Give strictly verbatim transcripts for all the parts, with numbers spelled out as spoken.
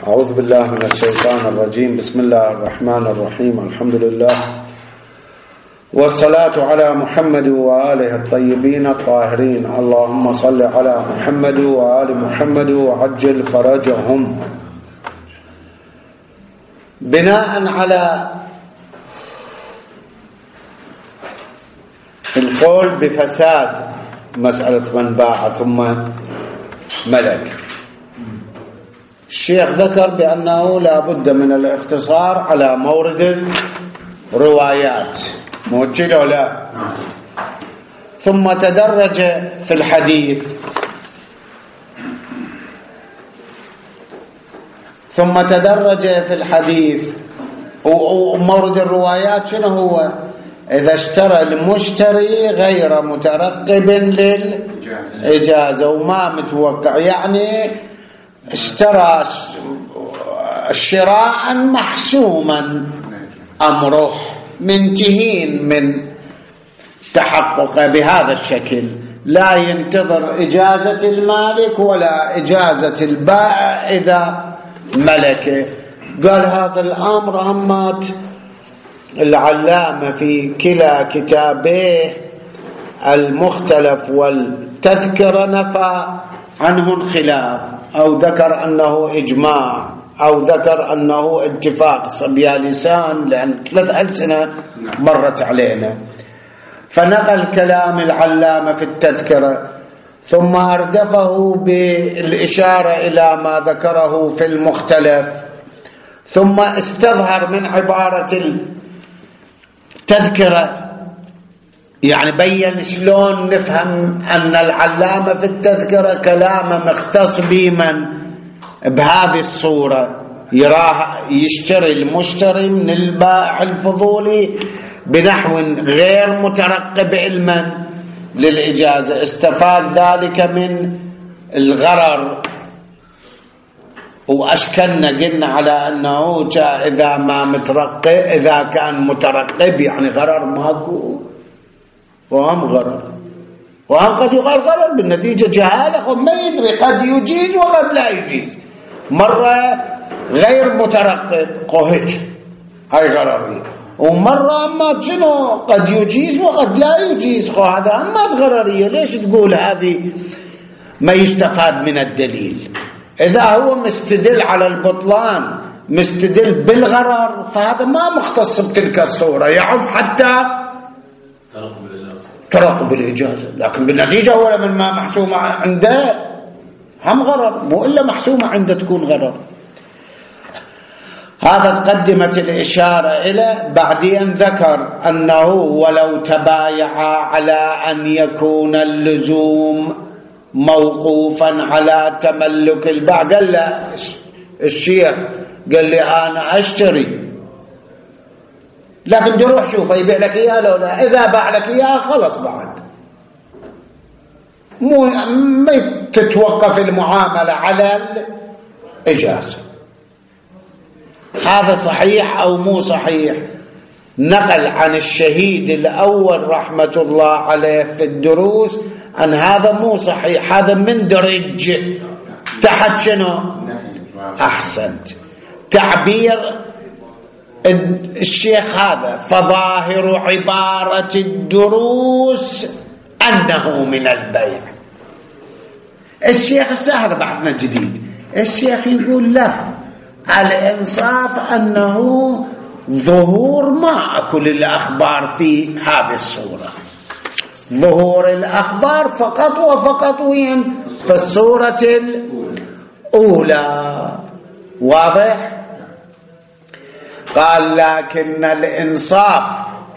أعوذ بالله من الشيطان الرجيم. بسم الله الرحمن الرحيم. الحمد لله والصلاة على محمد وآله الطيبين الطاهرين. اللهم صل على محمد وآل محمد وعجل فرجهم. بناء على القول بفساد مسألة من باع ثم ملك، الشيخ ذكر بأنه لا بد من الاقتصار على مورد الروايات، موجه له لا، ثم تدرج في الحديث ثم تدرج في الحديث ومورد الروايات شنو هو؟ إذا اشترى المشتري غير مترقب للإجازة وما متوقع، يعني اشترى شراء محسوما أمره منتهين من تحقق بهذا الشكل، لا ينتظر إجازة المالك ولا إجازة البائع إذا ملكه. قال هذا الأمر همات العلامة في كلا كتابيه المختلف والتذكرة نفى عنه خلاف، أو ذكر أنه إجماع، أو ذكر أنه اتفاق صبيا لسان، لأن ثلاث ألسنة مرت علينا. فنقل كلام العلامة في التذكرة ثم أردفه بالإشارة إلى ما ذكره في المختلف، ثم استظهر من عبارة التذكرة، يعني بين شلون نفهم أن العلامة في التذكرة كلامه مختص بمن بهذه الصورة، يراه يشتري المشتري من البائع الفضولي بنحو غير مترقب علما للإجازة، استفاد ذلك من الغرر. وأشكلنا قلنا على أنه إذا ما مترقب، إذا كان مترقب يعني غرر ماكو، وهم غرر، وهم قد يقال غرر بالنتيجة جهالة، ما يدري، قد يجيز وقد لا يجيز، مرة غير مترقب قهج هاي غررية، ومرة أما شنو قد يجيز وقد لا يجيز، هذا أما غررية. ليش تقول هذه ما يستفاد من الدليل؟ إذا هو مستدل على البطلان مستدل بالغرر فهذا ما مختص بتلك الصورة، يعم حتى ترقب الإجازة، لكن بالنتيجة هو من ما محسومة عنده هم غرر، مو إلا محسومة عنده تكون غرر. هذا تقدمت الإشارة إلى. بعدين ذكر أنه ولو تبايع على أن يكون اللزوم موقوفا على تملك الباع، قال له الشيخ، قال لي أنا أشتري لكن تروح شوفه يبيع لك إياه لو لا، إذا باع لك إياه خلص بعد، مو ما تتوقف المعاملة على الإجازة. هذا صحيح أو مو صحيح؟ نقل عن الشهيد الأول رحمة الله عليه في الدروس أن هذا مو صحيح، هذا مندرج تحت شنو؟ أحسنت تعبير الشيخ هذا. فظاهر عبارة الدروس أنه من البيع. الشيخ السهر بعدنا جديد، الشيخ يقول لا، الإنصاف أنه ظهور ما أكل الأخبار في هذه الصورة، ظهور الأخبار فقط وفقط وين؟ في الصورة الأولى. واضح؟ قال لكن الإنصاف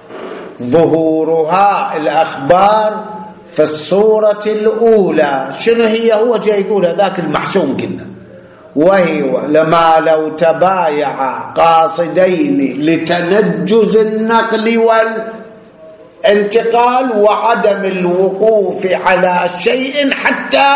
ظهورها الأخبار في الصورة الأولى. شنو هي؟ هو جاي يقول ذاك المحسوم قلنا، وهي لما لو تبايع قاصدين لتنجز النقل والانتقال وعدم الوقوف على شيء حتى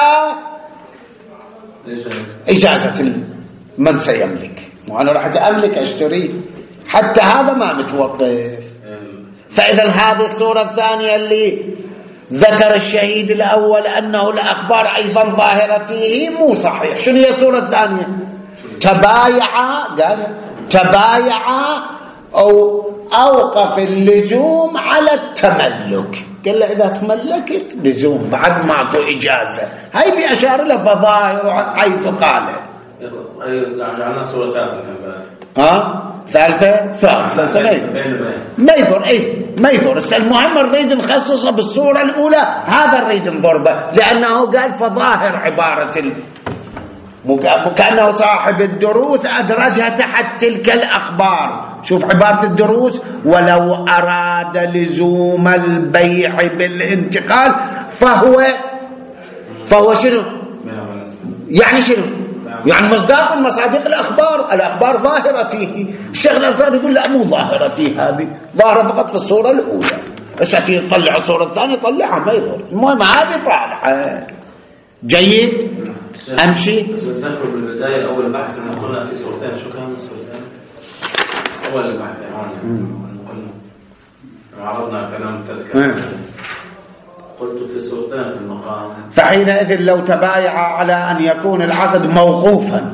إجازة من سيملك، وأنا راح أملك أشتريه، حتى هذا ما متوقف. فإذا هذه الصورة الثانية اللي ذكر الشهيد الأول أنه الأخبار أيضا ظاهرة فيه مو صحيح. شنو هي الصورة الثانية؟ تبايع، قال تبايع أو أوقف اللزوم على التملك. قال له إذا تملكت لزوم بعد ما أكو إجازة. هاي اللي أشار له فظاهر حيث قال جعلنا صورة ثالثة. ها ثالثة ثالثة سمين ميثر. إيه ميثر. المهم نريد نخصصه بالصورة الأولى، هذا نريد نضربه، لأنه قال فظاهر عبارة ال... كأنه صاحب الدروس أدرجها تحت تلك الأخبار. شوف عبارة الدروس: ولو أراد لزوم البيع بالانتقال فهو فهو شنو يعني؟ شنو يعني؟ مصداق من مصادق الأخبار. الأخبار ظاهرة فيه. الشيخ الأنصاري يقول لا، مو ظاهرة فيه، هذه ظاهرة فقط في الصورة الأولى، بس تطلع الصورة الثانية طلعها ما يضر. المهم هذه طالعة. جيد. أمشي. بس بتذكر بالبداية أول بحث لما قلنا في صورتين، شو كانوا الصورتين؟ أول بحث يعني قلنا عرضنا كلام التذكرة، قلت في صورتين في المقام. فحينئذ لو تبايع على أن يكون العقد موقوفا،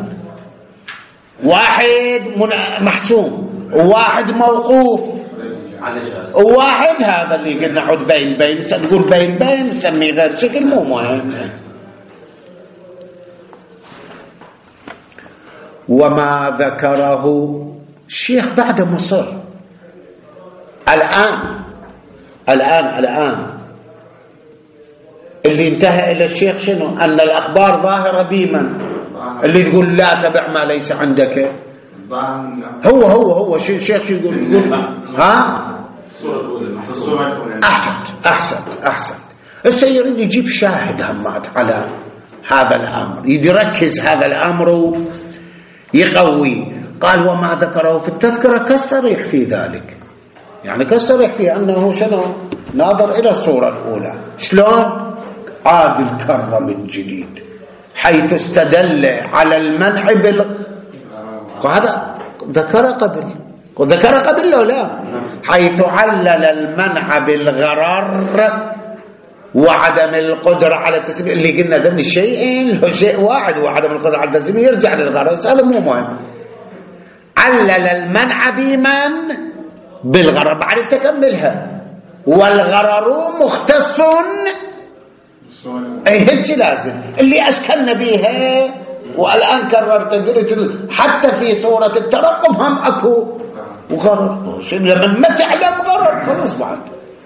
واحد محسوم وواحد موقوف وواحد هذا اللي قلنا عد بين بين، نقول بين بين نسميه غير شكل، مو مهم. وما ذكره الشيخ بعد مصر الآن الآن الآن اللي انتهى إلى الشيخ شنو؟ أن الأخبار ظاهرة بمن؟ اللي تقول لا تبع ما ليس عندك. هو هو هو الشيخ شو يقول؟ يقول ها؟ أحسنت أحسنت أحسنت. السيد يريد يجيب شاهد همات على هذا الأمر، يركز هذا الأمر يقوي. قال وما ذكره في التذكرة كالصريح في ذلك، يعني كالصريح في أنه شنو؟ ناظر إلى الصورة الأولى. شلون؟ عاد الكرة من جديد، حيث استدل على المنع بال وهذا ذكر قبل وذكر قبل له لا، حيث علل المنع بالغرر وعدم القدرة على التسمية. اللي قلنا ذن الشيئين له شيء واحد، وعدم القدرة على التسمية يرجع للغرر، هذا مو مهم. علل المنع بمن؟ بالغرر. بعد تكملها والغرر مختص. اي هيك لازم اللي اشكلنا بيها، والان كررت قلت حتى في صورة الترقم هم اكو وغرر. لما ما تعلم غرر خلاص. بعد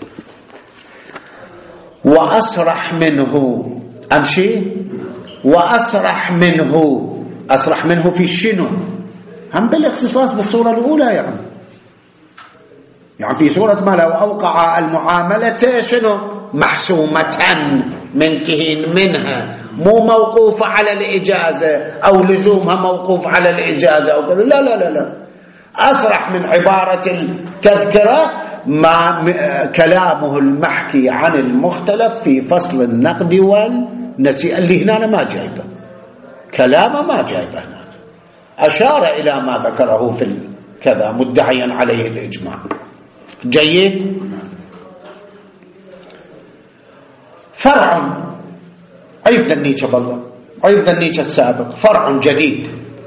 وأصرح منه. أمشي. وأصرح منه. أصرح منه في الشنو؟ هم بالاختصاص بالصورة الأولى، يعني يعني في صورة ما لو أوقع المعاملة شنو؟ محسومة منتهي منها، مو موقوفة على الإجازة أو لزومها موقوف على الإجازة أو كذا. لا لا لا لا. أصرح من عبارة التذكرة مع كلامه المحكي عن المختلف في فصل النقد والنسيئة، اللي هنا ما جايبه كلامه، ما جايبه هنا. أشار إلى ما ذكره في كذا مدعيا عليه الإجماع. جيد. فرع عيب ذنيك بالله، عيب ذنيك السابق، فرع جديد.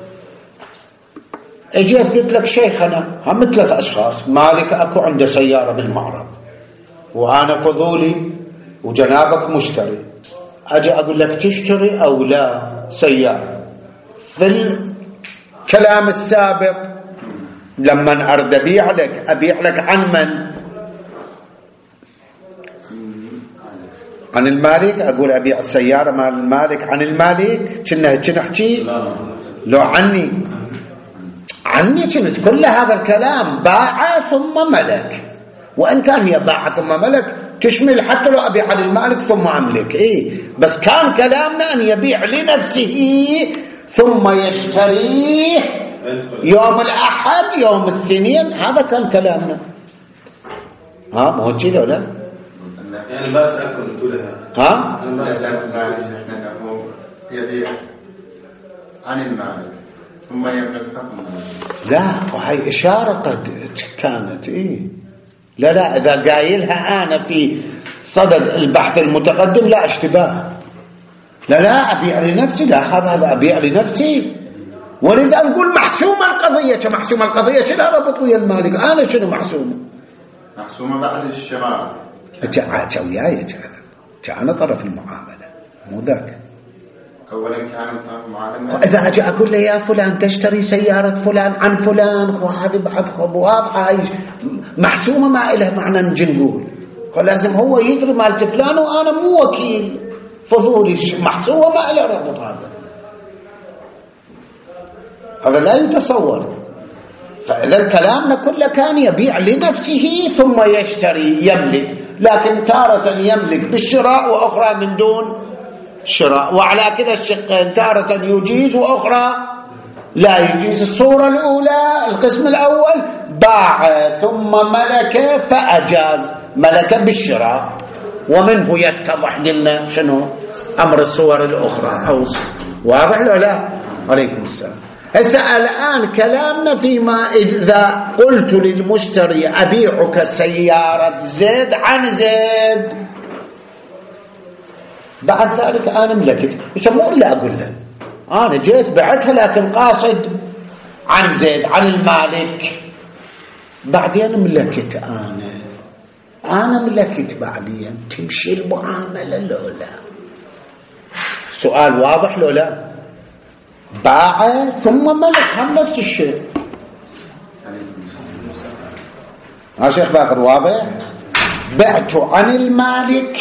اجيت قلت لك شيخنا هم ثلاث اشخاص، مالك اكو عنده سياره بالمعرض وانا فضولي وجنابك مشتري، اجي اقول لك تشتري او لا سياره. في الكلام السابق لما ارد ابيع لك ابيع لك عن من؟ عن المالك. اقول ابيع السياره مال المالك عن المالك، كنا كنا احكي لو عني عني كنت كل هذا الكلام باع ثم ملك، وإن كان هي باع ثم ملك تشمل حتى لو أبيع عن المالك ثم أملك. إيه بس كان كلامنا أن يبيع لنفسه ثم يشتريه يوم الأحد يوم الاثنين، هذا كان كلامنا. ها مو هيك لو لا؟ يعني ما أسألكم تقولها. ها؟ أنا ما أسألكم يبيع عن المالك ثم يملك حكم. لا وهي إشارة قد كانت. إيه لا لا إذا قايلها أنا في صدد البحث المتقدم لا اشتباه. لا لا أبيع لنفسي، لا هذا أبيع لنفسي ولذا نقول محسومة القضية. كمحسومة القضية شنو ربط ويا المالك؟ أنا شنو محسومة؟ محسومة بعد الشراء. وياي كان طرف المعاملة مو ذاك. أولا كان طرف المعاملة. إذا أجي أقول له يا فلان تشتري سيارة فلان عن فلان، وهذه بعد واضحة هاي محسومة، ما إلها معنى نجي نقول لازم هو يدري مالت فلان وأنا مو وكيل فضولي. محسومة ما إلها ربط. هذا هذا لا يتصور. فإذا كلامنا كله كان يبيع لنفسه ثم يشتري يملك، لكن تارة يملك بالشراء وأخرى من دون شراء، وعلى كذا الشقين تارة يجيز وأخرى لا يجيز. الصورة الأولى القسم الأول باع ثم ملك فأجاز، ملك بالشراء، ومنه يتضح لنا شنو أمر الصور الأخرى. أو واضح له لا؟ عليكم السلام. هسه الآن كلامنا فيما إذا قلت للمشتري أبيعك سيارة زيد عن زيد، بعد ذلك أنا ملكت، يسموه إلا أقول له أنا جيت بعتها لكن قاصد عن زيد عن المالك، بعدين ملكت أنا أنا ملكت بعدين، تمشي المعاملة لو لا؟ سؤال واضح لو لا؟ باع ثم ملك هم نفس الشيء. ها شيخ باقر واضح؟ بعت عن المالك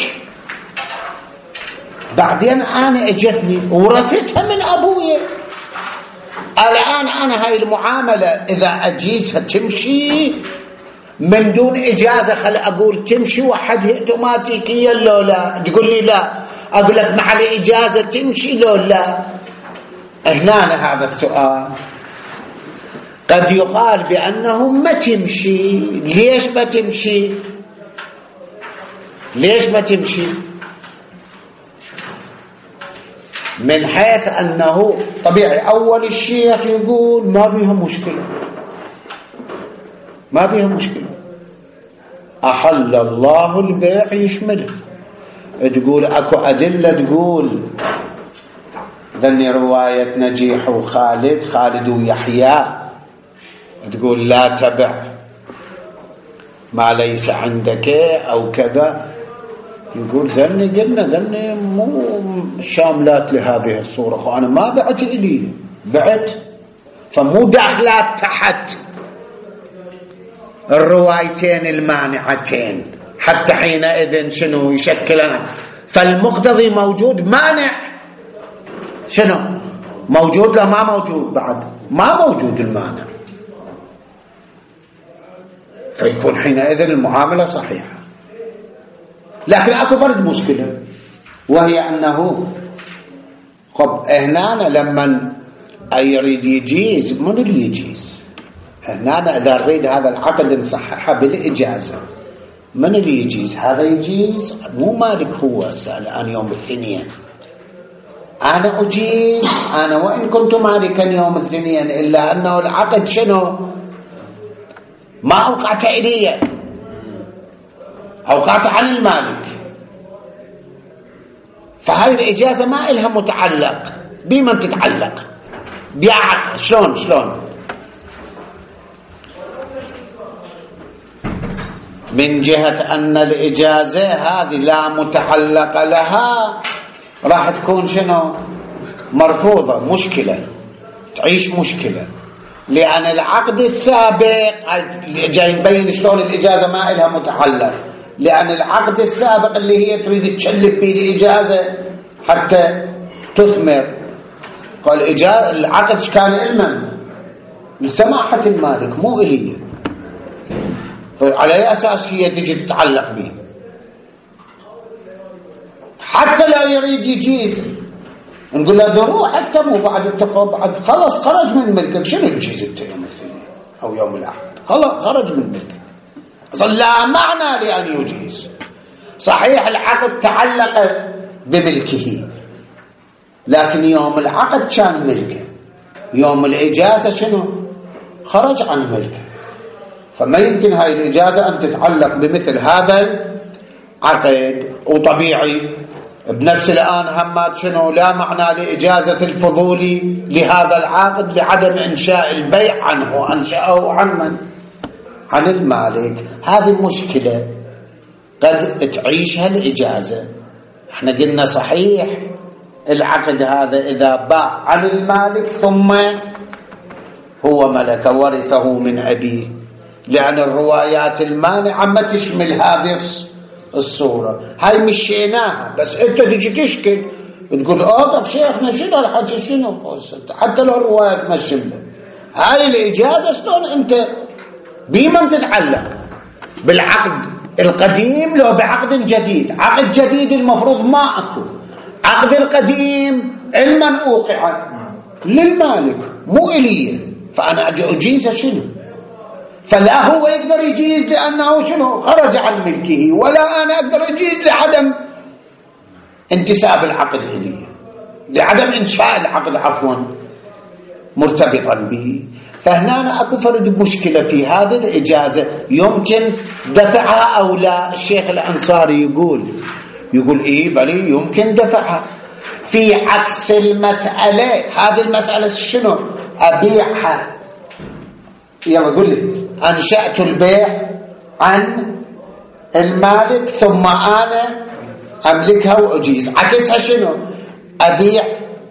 بعدين أنا اجتني ورثتها من أبوي، الآن أنا هاي المعاملة إذا أجيزها تمشي من دون إجازة، خل أقول تمشي وحدها اوتوماتيكيا لو لا؟ تقول لي لا، أقول لك مع الإجازة تمشي لو لا؟ هنا هذا السؤال قد يقال بأنه ما تمشي. ليش ما تمشي؟ ليش ما تمشي؟ من حيث أنه طبيعي أول الشيخ يقول ما بيها مشكلة، ما بيها مشكلة، أحل الله البيع يشمله. تقول أكو أدلة تقول ذني رواية نجيح وخالد خالد ويحيى تقول لا تبع ما ليس عندك أو كذا، يقول ذني قلنا ذني مو شاملات لهذه الصورة، وأنا ما بعت إليه، بعت فمو داخلات تحت الروايتين المانعتين، حتى حينئذ شنو يشكلنا؟ فالمقتضي موجود، مانع شنو موجود؟ لا ما موجود، بعد ما موجود المانع، فيكون حينئذ المعاملة صحيحة. لكن اكو فرد مشكلة، وهي انه خب هنا لما يريد يجيز، من اللي يجيز هنا؟ اذا نريد هذا العقد نصححه بالاجازة، من اللي يجيز؟ هذا يجيز مو مالك هو سأل عن يوم الاثنين، أنا أجيز أنا وإن كنت مالكا يوم الاثنين، إلا أنه العقد شنو ما أوقعت إلي، أوقعت عن المالك، فهذه الإجازة ما إلها متعلق بمن تتعلق بيع. شلون شلون من جهة أن الإجازة هذه لا متعلق لها، راح تكون شنو مرفوضة، مشكلة، تعيش مشكلة، لأن العقد السابق جاي نبين شلون الإجازة ما إلها متعلق، لأن العقد السابق اللي هي تريد تشلب به الإجازة حتى تثمر، قال الإجازة العقد كان علما لسماحة المالك مو إليه، فعلى أي أساس هي تجي تتعلق به؟ حتى لا يريد يجيز نقول له دروح حتى مو بعد التقوى، بعد خلص خرج من ملكك، شنو يجيز انت يوم الاثنين او يوم الاحد؟ خلاص خرج من ملكك، اصلا لا معنى لان يجيز. صحيح العقد تعلق بملكه، لكن يوم العقد كان ملكه، يوم الاجازه شنو خرج عن ملكه، فما يمكن هاي الاجازه ان تتعلق بمثل هذا العقد. وطبيعي بنفس الآن همات شنو لا معنى لإجازة الفضولي لهذا العقد لعدم إنشاء البيع عنه، أنشأه عن من؟ عن المالك. هذه مشكلة قد تعيشها الإجازة. احنا قلنا صحيح العقد هذا إذا باع عن المالك ثم هو ملك ورثه من أبيه، لأن الروايات المانعة ما تشمل هذه الصورة. هاي مشيناها، بس انت تجي تشكل تقول اوقف شيخنا شنو الحكي شنو حتى لو الروايات ما تشملها. هاي الإجازة شلون انت بمن تتعلق؟ بالعقد القديم لو بعقد جديد؟ عقد جديد المفروض ما اكو، عقد القديم المن اوقع للمالك مو إليه، فأنا أجي أجيزه شنو؟ فلا هو يقدر يجيز لأنه شنو خرج عن ملكه، ولا أنا أقدر أجيز لعدم انتساب العقد إليه، لعدم إنشاء العقد عفوا مرتبطا به. فهنا أنا أكو فرد مشكلة في هذه الإجازة يمكن دفعها أو لا. الشيخ الأنصاري يقول يقول إيه بلي يمكن دفعها في عكس المسألة. هذه المسألة شنو؟ أبيعها، يلا قل لي أنشأت البيع عن المالك ثم أنا أملكها وأجيز. عكسها شنو؟ أبيع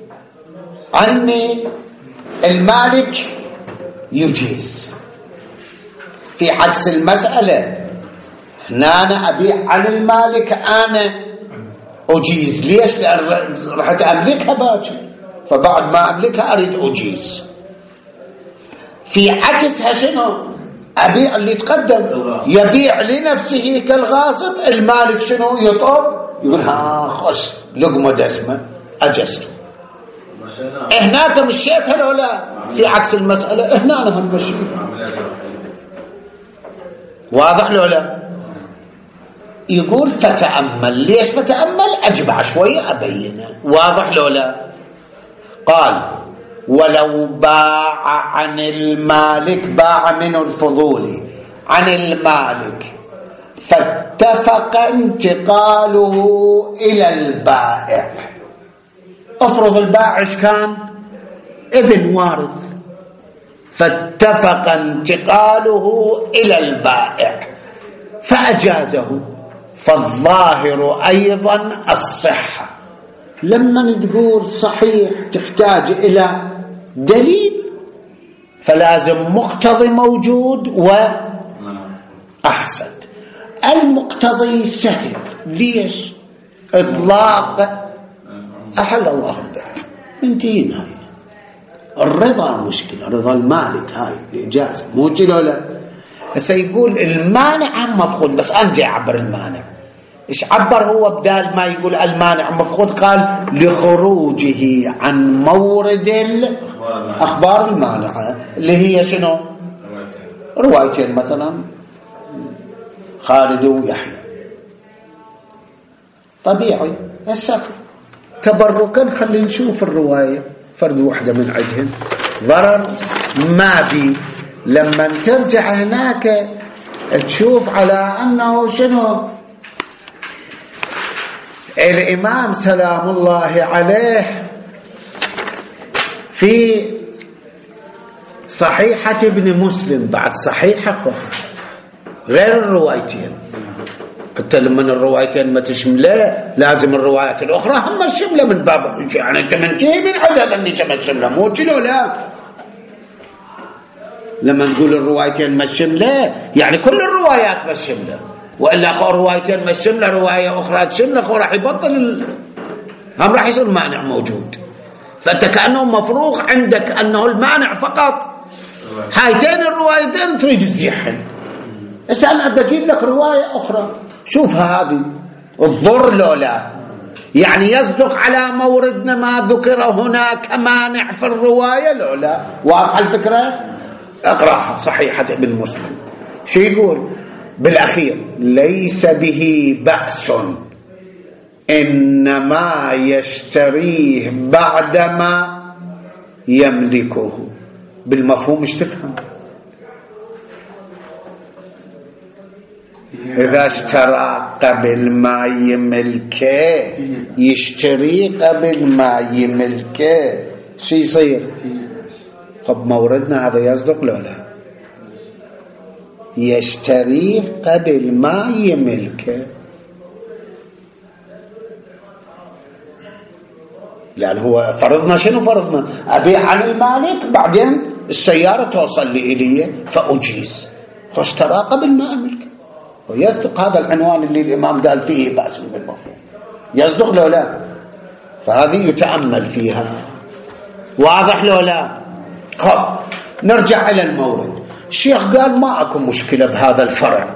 عني المالك يجيز. في عكس المسألة هنا أنا أبيع عن المالك أنا أجيز. ليش؟ لأن رحت أملكها باكر، فبعد ما أملكها أريد أجيز. في عكسها شنو؟ أبيع اللي تقدم يبيع لنفسه كالغاصب، المالك شنو يطلب يقول ها خش لقمة دسمة أجزته. هناك مشيتها لو لا؟ في عكس المسألة هنا أنا هم مشيتها. واضح لو لا؟ يقول فتأمل. ليش فتأمل؟ أجمع شوية أبينه. واضح لو لا؟ قال ولو باع عن المالك، باع من الفضولي عن المالك فاتفق انتقاله إلى البائع. افرض البائع ايش كان؟ ابن وارث، فاتفق انتقاله إلى البائع فأجازه، فالظاهر أيضا الصحة. لما تقول صحيح تحتاج إلى دليل، فلازم مقتضي موجود وأحسن. المقتضي سهل. ليش؟ إطلاق أحل الله البيع انتهينا. الرضا مشكلة، رضا المالك هاي الإجازة مو كده ولا؟ هسه يقول المانع مفقود، بس أنا جاي أعبر المانع. إيش عبر هو بدال ما يقول المانع مفقود؟ قال لخروجه عن مورد الأخبار المانعة اللي هي شنو؟ روايتين مثلا خالد ويحيى. طبيعي. هسه تبركا خلي نشوف الرواية فرد واحدة من عندهم ضرر ما في. لما ترجع هناك تشوف على أنه شنو الإمام سلام الله عليه في صحيحة ابن مسلم بعد صحيحة غير الروايتين. حتى لما الروايتين ما تشمله لازم الروايات الأخرى هم الشملة من باب يعني أنت من كيه من عدد أني كما الشملة مو كيلو لا. لما نقول الروايتين ما الشملة يعني كل الروايات ما الشملة، وإلا أخو روايتين ما الشملة رواية أخرى تشملة أخو راح يبطل ال... هم راح يصير مانع موجود. فأنت كأنه مفروغ عندك أنه المانع فقط هايتين الروايتين تريد تزيحن. اسأل أنت أجيب لك رواية أخرى شوفها هذه الضر لولا يعني يصدق على موردنا ما ذكر هنا كمانع في الرواية لولا. واضح الفكرة؟ اقرأها صحيحة ابن مسلم. شو يقول بالأخير؟ ليس به بأس إنما يشتريه بعدما يملكه. بالمفهوم مش تفهم إذا اشترى قبل ما يملكه، يشتري قبل ما يملكه، شو يصير؟ طب موردنا هذا يصدق لو لا؟ يشتري قبل ما يملكه، لأن هو فرضنا شنو فرضنا؟ أبيع عن المالك بعدين السيارة توصل لي إلي فأجيز، فاشترى قبل ما أملك. ويصدق هذا العنوان اللي الإمام قال فيه بأس بالمفهوم، يصدق لو لا؟ فهذه يتأمل فيها. واضح لو لا؟ خب نرجع إلى المورد. الشيخ قال ما أكو مشكلة بهذا الفرق،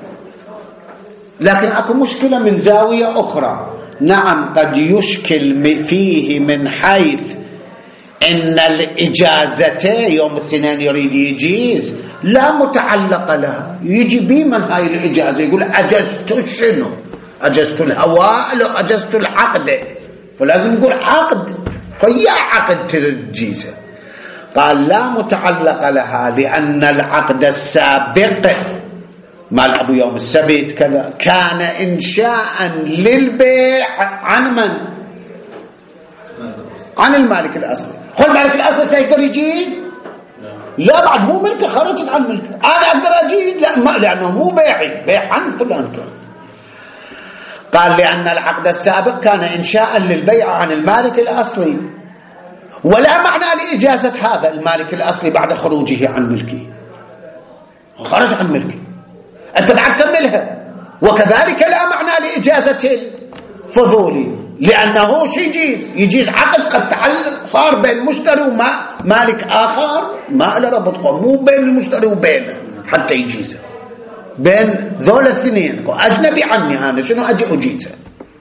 لكن أكو مشكلة من زاوية أخرى. نعم قد يشكل فيه من حيث إن الإجازة يوم الاثنين يريد يجيز لا متعلق لها، يجي بمن هاي الإجازة يقول أجزت شنو؟ أجزت الهواء لو أجزت العقد، ولازم يقول عقد، فهي عقد تجيزه. قال لا متعلق لها لأن العقد السابق مال أبو يوم السبت كذا كان إنشاء للبيع عن من؟ عن المالك الأصلي. قل المالك الأصلي سيقدر يجيز؟ لا بعد مو ملكه، خرجت عن ملكه. أنا أقدر أجيز؟ لا، ما لأنه مو بيعي، بيع عن فلان كان. قال لأن العقد السابق كان إنشاء للبيع عن المالك الأصلي، ولا معنى لإجازة هذا المالك الأصلي بعد خروجه عن ملكه، خرج عن ملكه أنت بعد كملها. وكذلك لا معنى لإجازة الفضولي، لأنه شي يجيز يجيز عقد قد تعلق صار بين مشتري ومالك آخر، ما له ربط، مو بين المشتري وبينه حتى يجيزه، بين ذول الاثنين، أجنبي عني أنا شنو أجي أجيزه.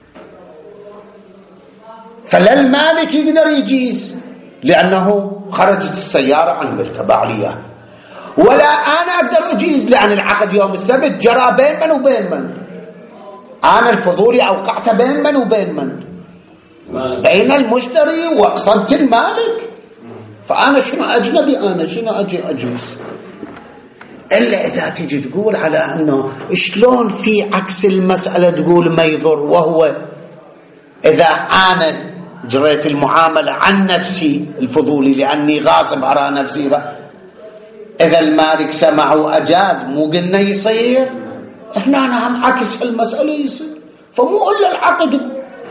فلا المالك يقدر يجيز لأنه خرجت السيارة عن ملكه باعليها، ولا أنا أقدر أجيز لأن العقد يوم السبت جرى بين من وبين من؟ أنا الفضولي أوقعت بين من وبين من؟ بين المشتري وأقصدت المالك، فأنا شنو أجنبي، أنا شنو أجي أجيز؟ إلا إذا تجي تقول على أنه شلون في عكس المسألة تقول ما يضر، وهو إذا أنا جريت المعاملة عن نفسي الفضولي لأني غاصب أرى نفسي بقى. إذا المالك سمع وأجاز مو قلنا يصير؟ إحنا أنا هم عكس المسألة يصير، فمو إلا العقد.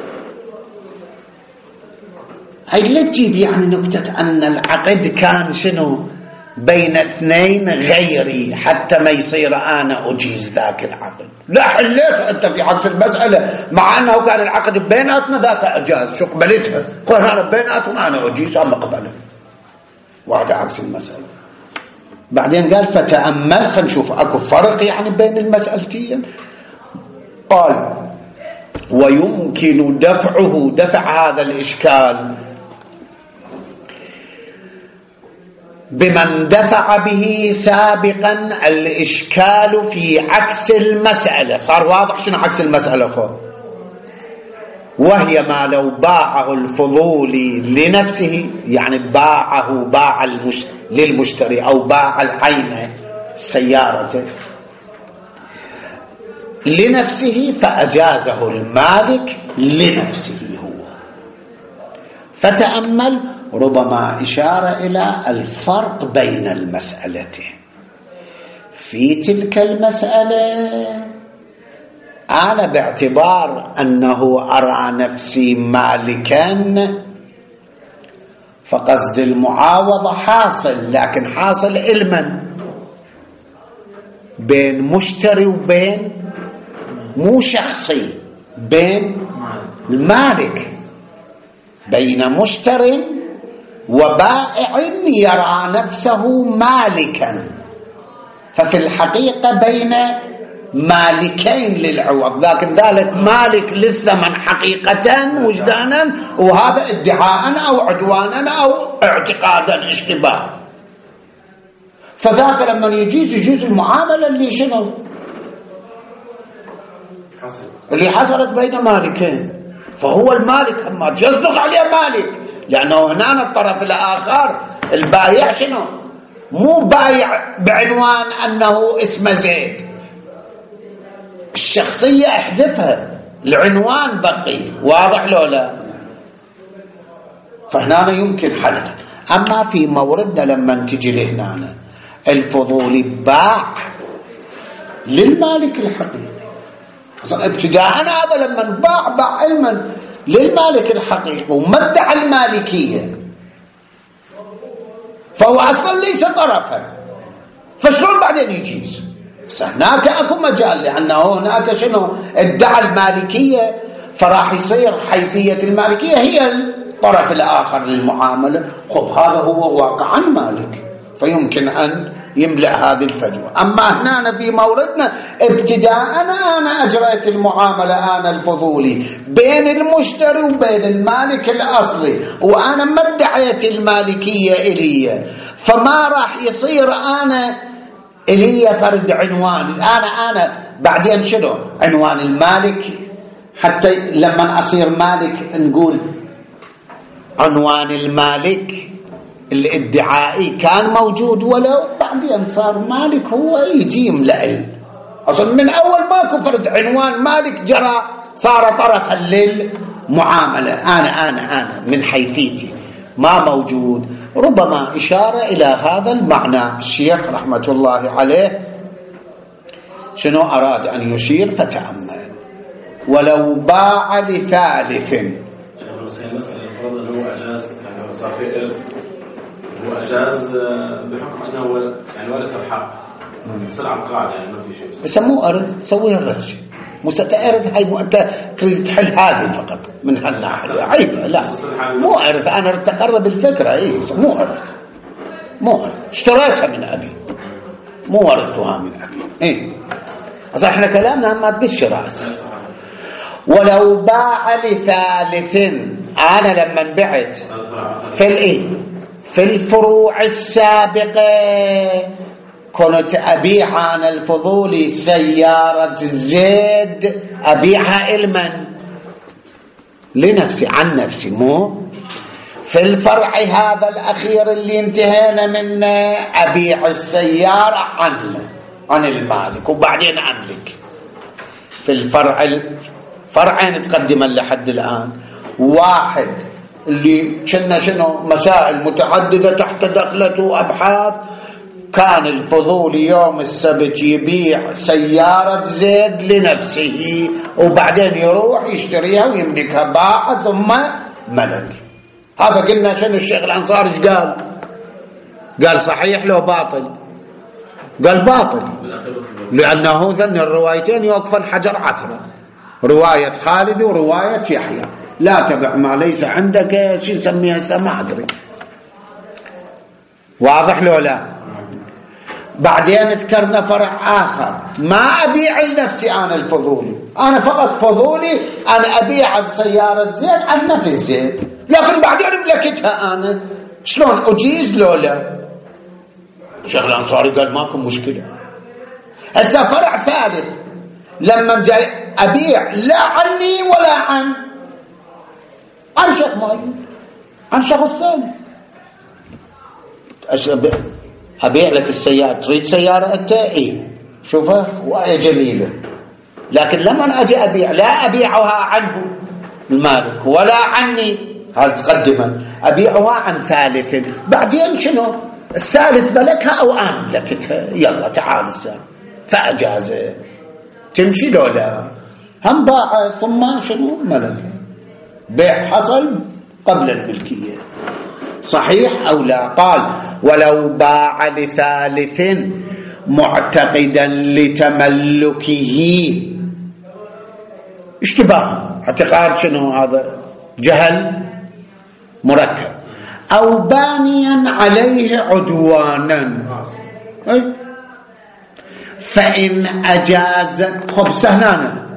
هاي لا تجيب يعني نكتة أن العقد كان شنو بين اثنين غيري حتى ما يصير أنا أجيز ذاك العقد. لا حليت أنت في عكس المسألة، مع أنه كان العقد بيناتنا ذاك أجاز، شو قبلتها؟ قال أنا بيناتهم أنا أجيز أما قبله، وهذا عكس المسألة. بعدين قال فتأمل، خلينا نشوف أكو فرق يعني بين المسألتين. قال ويمكن دفعه، دفع هذا الإشكال بمن دفع به سابقا الإشكال في عكس المسألة. صار واضح شنو عكس المسألة أخوة؟ وهي ما لو باعه الفضولي لنفسه، يعني باعه باع المش... للمشتري أو باع العين سيارته لنفسه فأجازه المالك لنفسه هو. فتأمل، ربما إشارة إلى الفرق بين المسألتين. في تلك المسألة أنا باعتبار أنه أرى نفسي مالكا فقصد المعاوضة حاصل، لكن حاصل علما بين مشتري وبين مو شخصي، بين المالك، بين مشتري وبائع يرى نفسه مالكا، ففي الحقيقة بين مالكين للعوض، لكن ذلك مالك للثمن حقيقة وجدانا، وهذا ادعاء أو عدوانا أو اعتقادا اشتباه. فذاك لما يجيز يجوز المعاملة اللي شنو اللي حصلت بين مالكين، فهو المالك أما يصدق عليه مالك، لأنه هنا الطرف الآخر البايع شنو مو بايع بعنوان أنه اسمه زيد، الشخصية احذفها، العنوان بقي. واضح لو لا؟ فهنا يمكن حل. أما في موردنا لما تجي لهنا الفضولي باع للمالك الحقيقي أصلا ابتداء. هذا لما باع باع علما للمالك الحقيقي وما ادعى المالكية، فهو أصلا ليس طرفا، فشلون بعدين يجيز؟ هناك أكو مجال، لأنه هناك شنو ادعى المالكية، فراح يصير حيثية المالكية هي الطرف الآخر للمعاملة. خب هذا هو واقعا مالك، فيمكن أن يملأ هذه الفجوة. أما هنا في موردنا ابتداء أنا أنا أجريت المعاملة أنا الفضولي بين المشتري وبين المالك الأصلي، وأنا ما ادعيت المالكية إلي، فما راح يصير أنا إلي فرد عنوان. أنا أنا بعدين شنو عنوان المالك؟ حتى لما أصير مالك نقول عنوان المالك الادعائي كان موجود، ولو بعدين صار مالك هو يجي يملأ. أصلا من أول ماكو فرد عنوان مالك جرى صار طرفا للمعاملة. أنا أنا أنا من حيثيتي ما موجود. ربما إشارة إلى هذا المعنى الشيخ رحمة الله عليه شنو أراد أن يشير، فتأمل. ولو باع لثالث. المسألة الفرض أنه هو أجاز، يعني هو صار في إرث، هو أجاز بحكم أنه يعني ورث الحق، سلعة القاعدة، يعني ما في شيء يسموه أرث. سويها غير شيء، مو ستأرث. هاي مو أنت تريد تحل هذه فقط من هالناحية. عيب لا، مو أرث. أنا تقرب الفكرة. إيه مو أرث، مو أرث. اشتريتها من أبي، مو ورثتها من أبي. إيه أصلا إحنا كلامنا ما بالشراء. ولو باع لثالث. أنا لما بعت في الإيه في الفروع السابقة كنت أبيع أنا الفضولي سيارة زيد، أبيعها إلمن لنفسي عن نفسي، مو في الفرع هذا الأخير اللي انتهينا منه أبيع السيارة عنه عن المالك وبعدين أملك. في الفرع فرعين تقدما لحد الآن. واحد اللي كنا شنو مسائل متعددة تحت دخلته أبحاث، كان الفضولي يوم السبت يبيع سيارة زيد لنفسه وبعدين يروح يشتريها ويملكها، باع ثم ملك. هذا قلنا شنو الشيخ الأنصاري ايش قال؟ قال صحيح لو باطل؟ قال باطل، لأنه ذن الروايتين يوقفن حجر عثرة، رواية خالد ورواية يحيى. لا تبع ما ليس عندك، شو نسميها ما أدري. واضح لو لا؟ بعدين ذكرنا فرع آخر، ما أبيع لنفسي أنا الفضولي، أنا فقط فضولي أنا أبيع سيارة زيت عن نفس زيت، لكن بعدين ملكتها أنا. شلون أجيز لو لا؟ الشيخ الأنصاري قال ماكو مشكلة. هسه فرع ثالث لما جاي أبيع لا عني ولا عن عن شيخ معين، عن شخص ثاني. أبيع أبيع لك السيارة، تريد سيارة أنت؟ إيه شوفها وهي جميلة، لكن لما أجي أبيع لا أبيعها عنه المالك ولا عني، هذا تقدما أبيعها عن ثالث. بعدين شنو الثالث ملكها أو أنا ملكتها، يلا تعال السلام، فأجازه تمشي لولا هم باع ثم شنو ملك. بيع حصل قبل الملكية، صحيح أو لا؟ قال ولو باع لثالث معتقدا لتملكه. اشتباه، اعتقاد شنو هذا؟ جهل مركب. أو بانيا عليه عدوانا، أي؟ فإن أجاز خب سهنانا.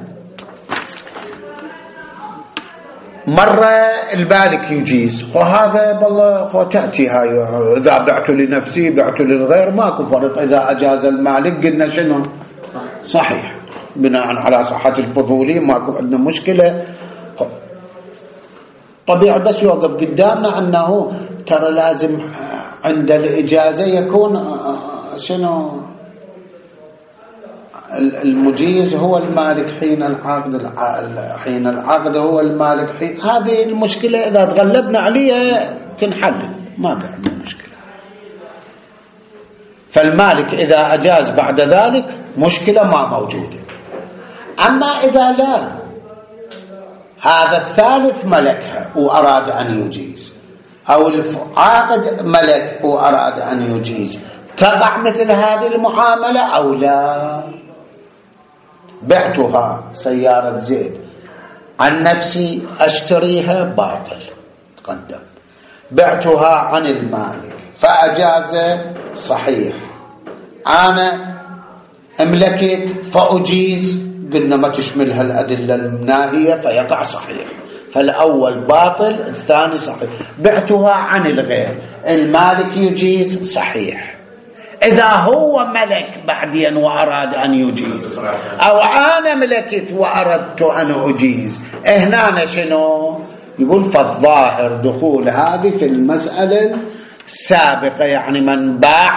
مرة البالك يجيز، وهذا بالله خو تأتي هاي، إذا بعت لنفسي بعت للغير ماكو فرق. إذا أجاز المالك قلنا شنو صحيح بناء على صحة الفضولي ماكو عندنا مشكلة. طبيعي بس يوقف قدامنا أنه ترى لازم عند الإجازة يكون شنو المجيز هو المالك حين العقد، حين العقد هو المالك حين. هذه المشكلة إذا تغلبنا عليها تنحل، ما بعد مشكلة. فالمالك إذا أجاز بعد ذلك مشكلة ما موجودة. أما إذا لا، هذا الثالث ملكها وأراد أن يجيز، أو العاقد ملك وأراد أن يجيز، تقع مثل هذه المعاملة أو لا؟ بعتها سيارة زيد عن نفسي أشتريها باطل تقدم، بعتها عن المالك فأجاز صحيح، أنا املكت فأجيز، قلنا ما تشملها الأدلة الناهية فيقع صحيح. فالأول باطل، الثاني صحيح. بعتها عن الغير، المالك يجيز صحيح. إذا هو ملك بعدين وأراد أن يجيز، أو أنا ملكت وأردت أن أجيز، هنا شنو يقول؟ فالظاهر دخول هذه في المسألة السابقة، يعني من باع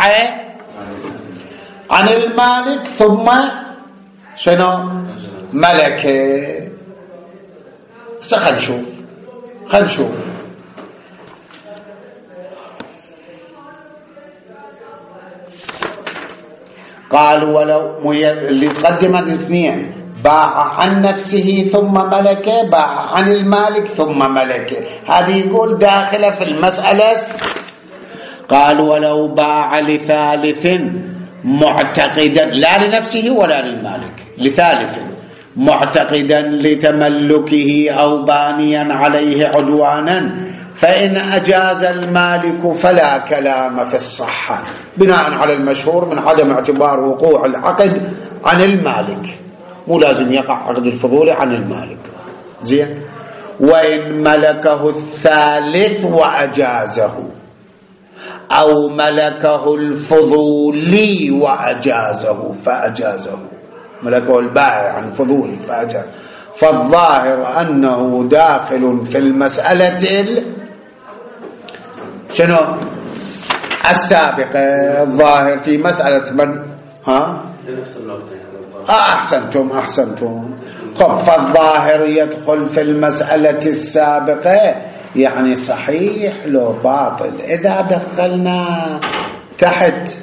عن المالك ثم شنو ملك. خلينا نشوف خلينا نشوف قالوا ولو اللي تقدم الاثنين، باع عن نفسه ثم ملك، باع عن المالك ثم ملك، هذه يقول داخله في المسألة. قالوا ولو باع لثالث معتقدا، لا لنفسه ولا للمالك، لثالث معتقدا لتملكه أو بانيا عليه عدوانا، فإن أجاز المالك فلا كلام في الصحة، بناء على المشهور من عدم اعتبار وقوع العقد عن المالك، مو لازم يقع عقد الفضول عن المالك. زين. وإن ملكه الثالث وأجازه، أو ملكه الفضولي وأجازه فأجازه، ملكه البائع عن فضولي فأجازه، فالظاهر أنه داخل في المسألة شنو السابقة. الظاهر في مسألة من ها أحسنتم أحسنتم خب، فالظاهر يدخل في المسألة السابقة، يعني صحيح لو باطل. إذا دخلنا تحت،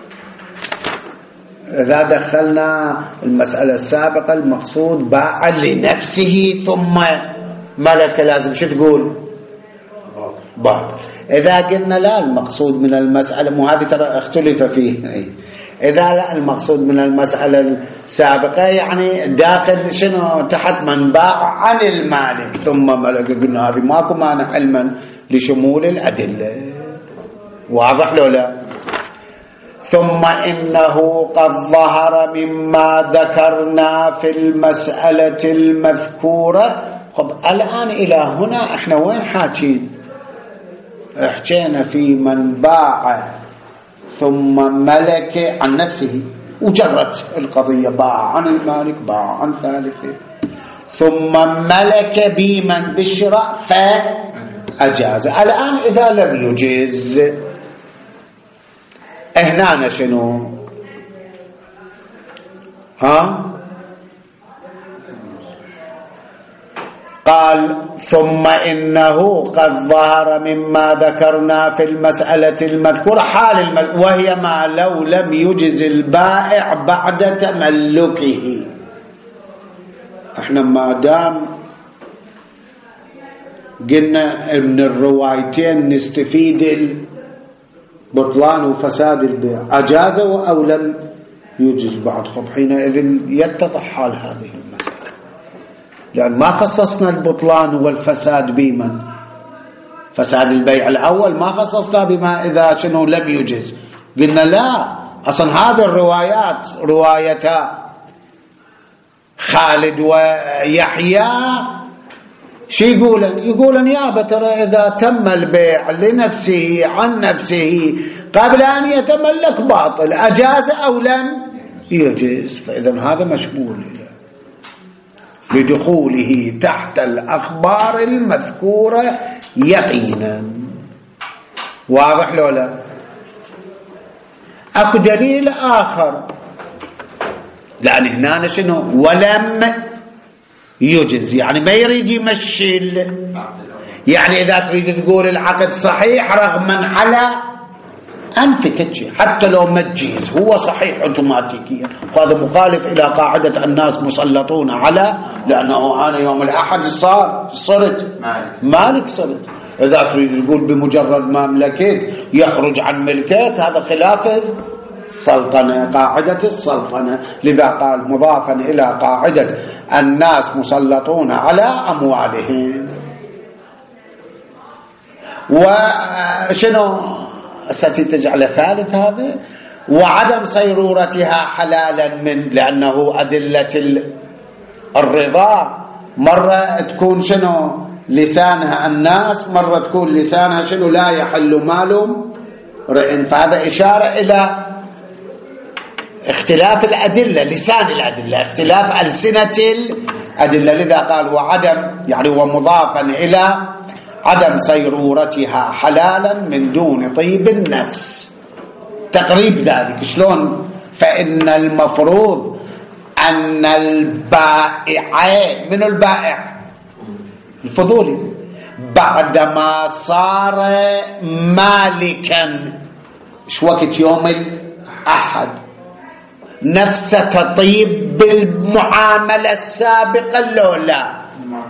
إذا دخلنا المسألة السابقة المقصود باع لنفسه ثم ملك، لازم شو تقول؟ باطل. إذا قلنا لا، المقصود من المسألة، مو هذه ترى اختلف فيه، إذا لا المقصود من المسألة السابقة يعني داخل شنو تحت من باع عن المالك ثم ملك، قلنا هذه ماكو مانع علما لشمول الأدلة. واضح لو لا؟ ثم إنه قد ظهر مما ذكرنا في المسألة المذكورة. طب الآن إلى هنا احنا وين حاكين؟ حكينا في من باع ثم ملك عن نفسه وجرت القضية، باع عن المالك، باع عن ثالثه، ثم ملك بمن بالشراء فأجاز. الآن إذا لم يجز هنا شنو؟ ها قال ثم إنه قد ظهر مما ذكرنا في المسألة المذكورة حال المذكورة، وهي ما لو لم يجز البائع بعد تملكه. احنا ما دام قلنا من الروايتين نستفيد بطلان وفساد البيع، أجازه أو لم يجز بعد، خب حينئذ يتضح حال هذه المسألة، لأن ما خصصنا البطلان والفساد بمن فساد البيع الأول، ما خصصنا بما إذا شنو لم يجز. قلنا لا، أصلا هذه الروايات روايتا خالد ويحيى شو يقولن؟ يقولن يا ترى إذا تم البيع لنفسه عن نفسه قبل أن يتملك باطل، أجاز أو لم يجز، فإذا هذا مشمول لدخوله تحت الأخبار المذكورة يقينا. واضح لو لا؟ أكو دليل آخر لأن هنا شنو ولم يجز، يعني ما يريد يمشي. يعني إذا تريد تقول العقد صحيح رغما على أنفك، حتى لو ما تجيز هو صحيح اوتوماتيكيا، وهذا مخالف إلى قاعدة الناس مسلطون على، لأنه أنا يوم الأحد صار صرت مالك صرت. إذا تريد تقول بمجرد ما ملكت يخرج عن ملكك، هذا خلاف السلطنة، قاعدة السلطنة. لذا قال مضافا إلى قاعدة الناس مسلطون على أموالهم. وشنو ستجعل ثالث هذا؟ وعدم صيرورتها حلالا من، لأنه أدلة الرضا مرة تكون شنو لسانها الناس، مرة تكون لسانها شنو لا يحل مال رئ. فهذا إشارة إلى اختلاف الأدلة، لسان الأدلة، اختلاف ألسنة الأدلة. لذا قال وعدم، يعني ومضافا إلى عدم صيرورتها حلالا من دون طيب النفس. تقريب ذلك شلون؟ فإن المفروض أن البائع، من البائع الفضولي، بعدما صار مالكا ايش وقت يوم الأحد نفس تطيب بالمعاملة السابقة لو لا؟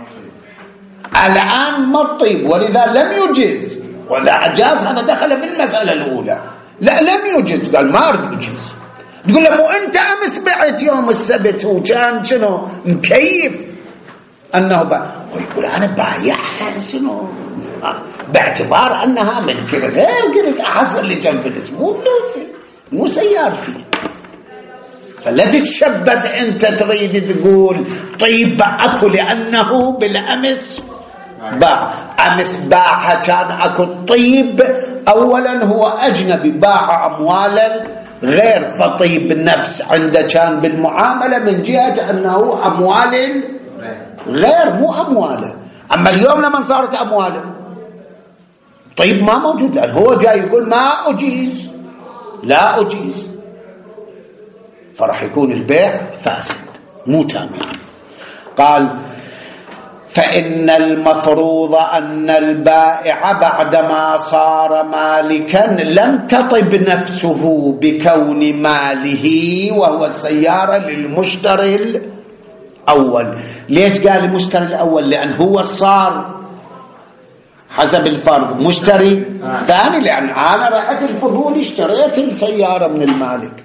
الآن ما الطيب، ولذا لم يجز، ولا أجاز، هذا دخل في المسألة الأولى. لا لم يجز، قال ما أريد يجز. تقول له مو أنت أمس بعت يوم السبت وكان شنو مكيف أنه باع، ويقول أنا بايعها شنو باعتبار أنها ملك غير، قلت أحصل لي كم فلوس، مو فلوسي مو سيارتي. فلا تتشبث أنت تريد تقول طيب أكو لأنه بالأمس باع. أمس باعها كان أكو الطيب، أولا هو أجنبي باع أموالا غير، فطيب النفس عنده كان بالمعاملة من جهة أنه أموال غير مو أمواله. أما اليوم لما صارت أمواله طيب ما موجود، لأن هو جاي يقول ما أجيز، لا أجيز، فرح يكون البيع فاسد مو تام. قال فإن المفروض أن البائع بعدما صار مالكا لم تطب نفسه بكون ماله وهو السيارة للمشتري الأول. ليش قال المشتري الأول؟ لأن هو صار حسب الفرض مشتري آه. ثاني، لأن أنا رأيت الفضول اشتريت السيارة من المالك.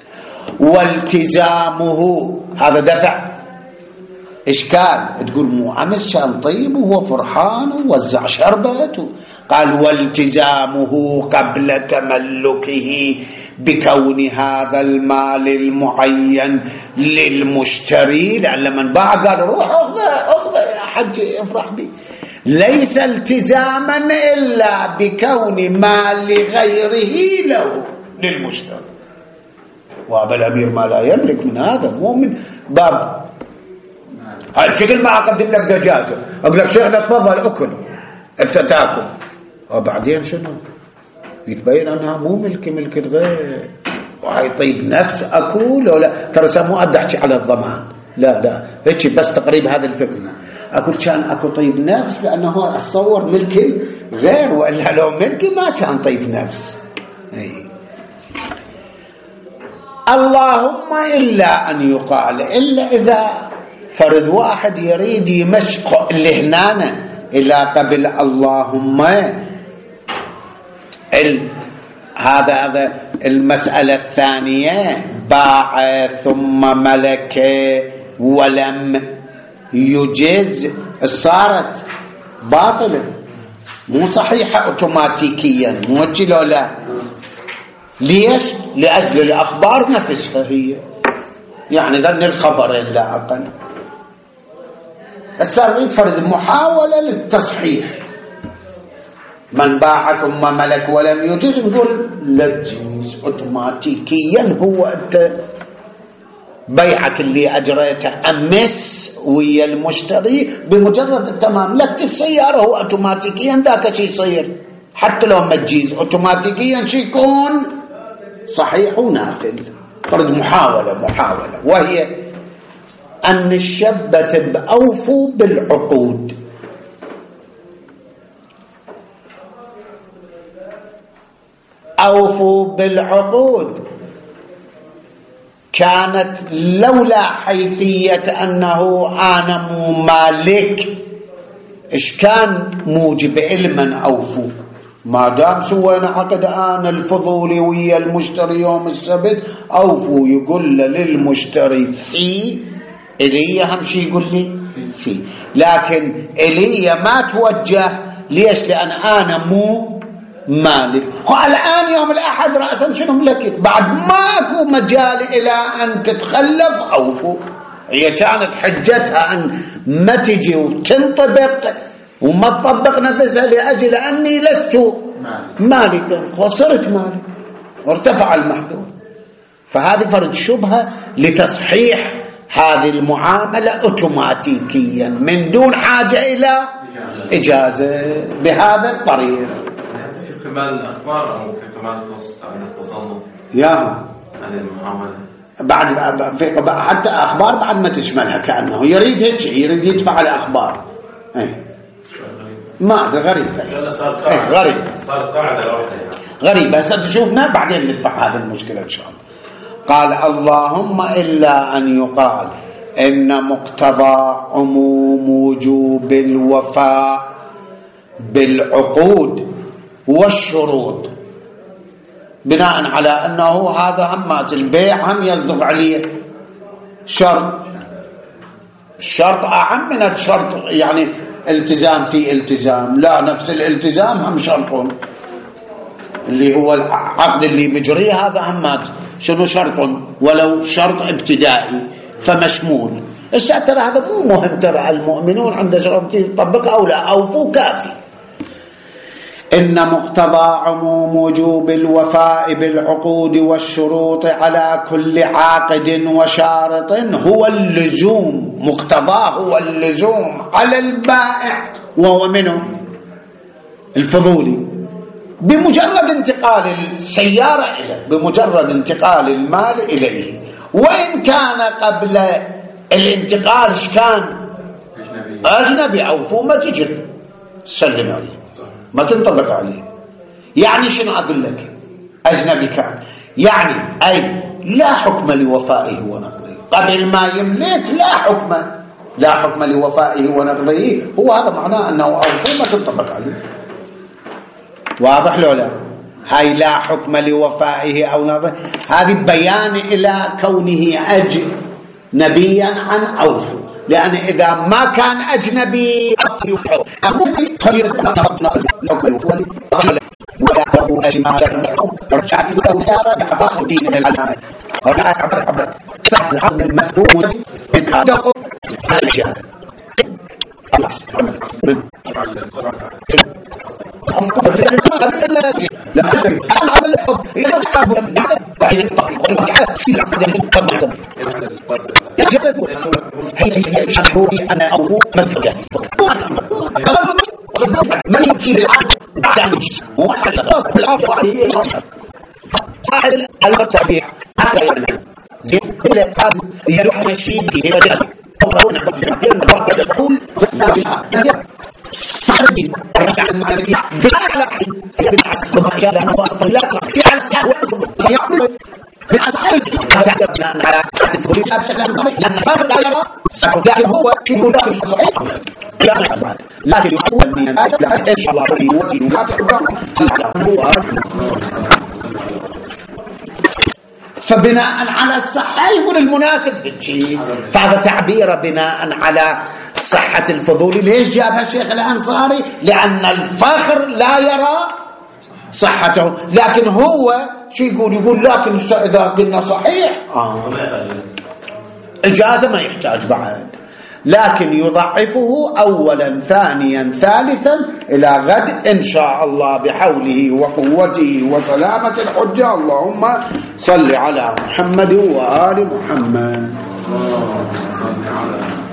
والتزامه هذا دفع إشكال، تقول مو أمس كان طيب وهو فرحان ووزع شربته. قال والتزامه قبل تملكه بكون هذا المال المعين للمشتري، لأن لما باع قال روح أخذه أخذه يا حجي افرح بي، ليس التزاما إلا بكون مال غيره له للمشتري. وأبا الأمير ما لا يملك من هذا، مو من باب هاي شكل ما أقدم لك دجاجة أقول لك شيخنا تفضل أكل أنت تأكل، وبعدين شنو يتبين أنها مو ملك ملك الغير، وهي طيب نفس أكل ولا ترى سمو أدحكي على الضمان، لا لا هيك بس تقريب هذا الفكر. أقول كان أكو طيب نفس لأنه أتصور ملك غير، وإلا لو ملكي ما كان طيب نفس. أي. اللهم إلا أن يقال إلا إذا فرد واحد يريد يمشق اللي هنا إلى قبل اللهم ال... هذا هذا المسألة الثانية باع ثم ملك ولم يجز، صارت باطلة مو صحيحة اوتوماتيكيا، مو لو لا. ليش؟ لأجل الأخبار نفسها هي، يعني ذن الخبر لا أقل. السابق فرد محاولة للتصحيح، من باع ثم ملك ولم يجز نقول لا تجيز اوتوماتيكيا. هو أنت بيعك اللي أجريته أمس ويا المشتري بمجرد التمام لك السيارة هو اوتوماتيكيا ذاك شيء يصير، حتى لو ما تجيز اوتوماتيكيا شيء يكون صحيح ونافذ. فرد محاولة محاولة وهي أن الشبث بأوفوا بالعقود. أوفوا بالعقود كانت لولا حيثية أنه أنا مو مالك، إيش كان موجب علما أوفوا؟ ما دام سوينا عقد أنا الفضولي ويا المشتري يوم السبت أوفوا، يقول للمشتري في إلي أهم شيء يقول لي في، لكن إلي ما توجه. ليش؟ لأن أنا مو مالك. والآن يوم الأحد رأسا شنو ملكت؟ بعد ما أكو مجال إلى أن تتخلف أوفوا. هي كانت حجتها أن ما تجي وتنطبق وما تطبق نفسها لأجل أني لست مالكا، خسرت مالك وارتفع المحذور. فهذه فرد شبهة لتصحيح هذه المعاملة أوتوماتيكيا من دون حاجة إلى إجازة بهذا الطريق. في كمال الأخبار أو في كمال التصنف يا هذه المعاملة بعد في حتى أخبار بعد ما تشملها، كأنه يريد هيك يريد يدفع على أخبار. أي ما أدري غريبة. صار غريبة صار قاعدة واحدة غريبة. ستشوفنا بعدين ندفع هذه المشكلة إن شاء الله. قال اللهم إلا أن يقال إن مقتضى عموم وجوب الوفاء بالعقود والشروط بناء على أنه هذا همات البيع هم يصدق عليه شرط. الشرط أعم من الشرط، يعني التزام في التزام، لا نفس الالتزام هم شرط اللي هو العقد اللي مجريه هذا همات شنو شرط ولو شرط ابتدائي فمشمول. الساعة ترى هذا مو مهم، ترى المؤمنون عند شرط يطبق أو لا أوفوا كافي. إن مقتضى عموم وجوب الوفاء بالعقود والشروط على كل عاقد وشارط هو اللزوم. مقتضاه هو اللزوم على البائع وهو منه الفضولي بمجرد انتقال السيارة إليه، بمجرد انتقال المال إليه، وإن كان قبل الانتقال كان أجنبي أوفوا ما تجر تسلم عليه ما تنطبق عليه. يعني شنو أقول لك؟ أجنبي كان يعني أي لا حكم لوفائه ونقضه قبل ما يملك، لا حكم لا حكم لوفائه ونقضه. هو هذا معناه أنه أوفوا ما تنطبق عليه. واضح لو لا؟ هاي لا حكم لوفائه أو نقضه هذه بيان إلى كونه أجنبيا عن أوفوا، لأن إذا ما كان أجنبي أنا أوفو منفجة من يمشي بالعقد بعد أن يجلس ومحل خاص بالعقد عليه صاحب التعبير هذا يعني زين إلى قاضي يروح مشي في مجلس وقالوا نعبد في مكان نبرد الحول فتابعها صاحبين رجع المعلمين بالعقل في بالعسل ومكان لأنه أصلا لا في عسل ويقول بالعسل تعتبنا على تقولي أبشر لأن هذا لا يرى لكن هو شنو لا صحيح لكن يقول من هذا لا إن شاء الله يوتي فبناء على الصحة يقول المناسب بالشيء. فهذا تعبير بناء على صحة الفضول. ليش جابها الشيخ الأنصاري؟ لأن الفخر لا يرى صحته، لكن هو شو يقول؟ يقول لكن إذا قلنا صحيح آه. إجازة ما يحتاج بعد، لكن يضعفه أولا ثانيا ثالثا إلى غد إن شاء الله بحوله وقوته وسلامة الحجة. اللهم صل على محمد وآل محمد.